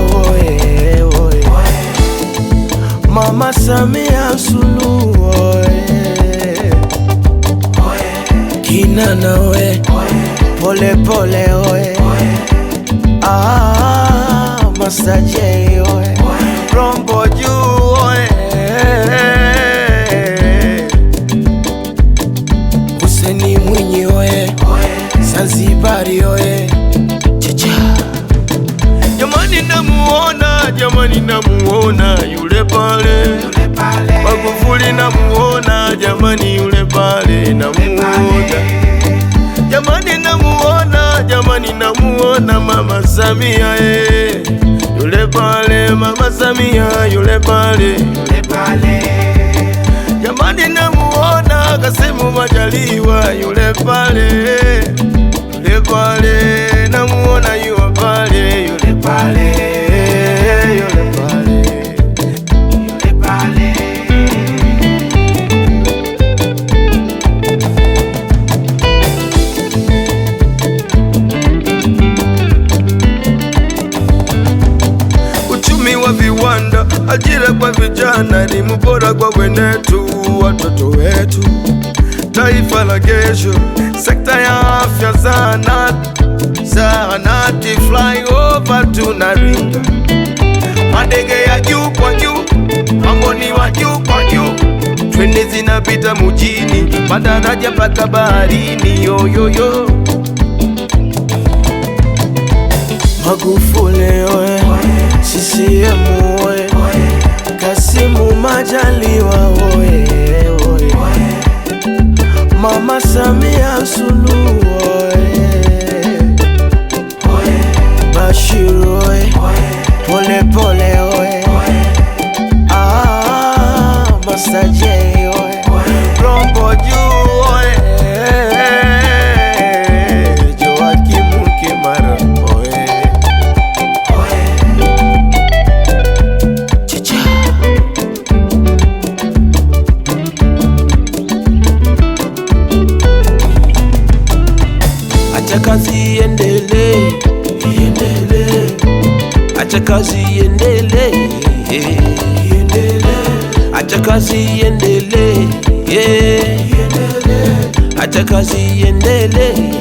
oye, oye. Mama Samia Suluhu oye, oye. Kinana oye, pole pole oye, Master J oye, Rombo juu oye, Hussein Mwinyi oye, Zanzibari oye. Jamani namuona yule pale, Magufuli namuona, jamani yule pale namuona. Jamani namuona Mama Samia yule pale, Mama Samia yule pale. Jamani namuona Kassim Majaliwa yule pale, namuona yule pale, yule pale. Uchumi wa viwanda, ajira kwa vijana, elimu bora kwa wenetu, watoto wetu, taifa la kesho. Sekta ya afya, zahanati, flyover tunaringa, madege ya juu kwa juu, mambo ni wa juu kwa juu, treni zinapita mjini, madaraja mpaka baharini, yo yo yo. Magufuli oye, CCM oye, Kassim Majaliwa oye, oye. Mama Samia Suluhu oye, Bashir oye, pole pole oye, Master J oye, Rombo juu oye, Joakim Kimara oye. Acha kazi iendelee, acha kazi iendelee, acha kazi iendelee, acha kazi iendelee.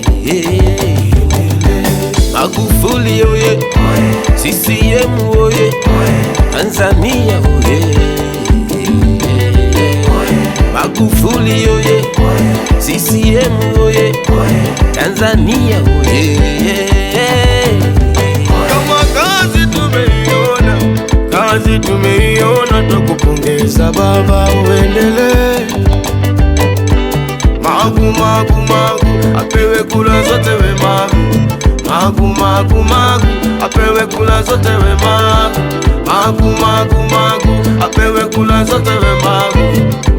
Magufuli oye, CCM oye, Tanzania oye, Magufuli oye, CCM oye, Tanzania oye. Kama kazi tumeiona, tukupongeza baba, uendelee. Magu apewe kula zote we Magu, apewe kula zote we Magu, apewe kula zote we Magu.